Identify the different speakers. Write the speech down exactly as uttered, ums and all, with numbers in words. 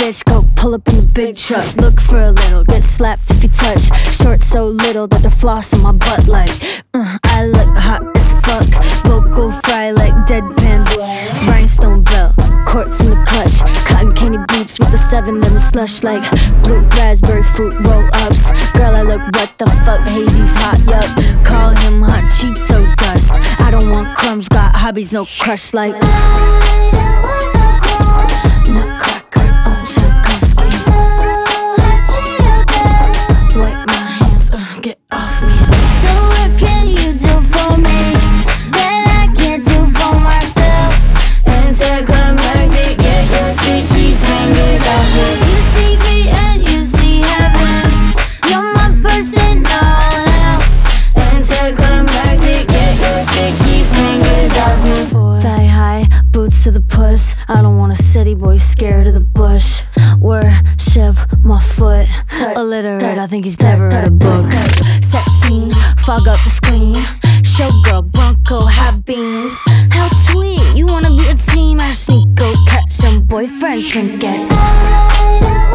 Speaker 1: bitch, go pull up in the big truck. Look for a little, get slapped if you touch. Short so little that they're flossing my butt like uh, I look hot as fuck. Vocal fry like deadpan. Rhinestone belt, quartz in the clutch. Cotton candy boots with the seven lemon slush like blue raspberry fruit roll-ups. Girl, I look what the fuck, Hades hot, yup. Call him hot Cheeto dust. I don't want crumbs, got hobbies, no crush like I don't want no crumbs. Nutcracker, oh Tchaikovsky. Hot Cheeto dust. Wipe my hands, uh, get off me.
Speaker 2: So what can you do for me that I can't do for myself? Anticlimactic, get your sticky fingers off me. You see me and you see heaven. You're my person now. Anticlimactic, get your sticky fingers off me.
Speaker 1: Thigh high, boots to the puss. I don't want a city boy scared of the bush. Worship my foot. Illiterate, I think he's never read a book. Sex scene, fog up the screen. Showgirl, Bronco, hot beans. How sweet, you wanna be a team? I sneak, go catch some boyfriend trinkets.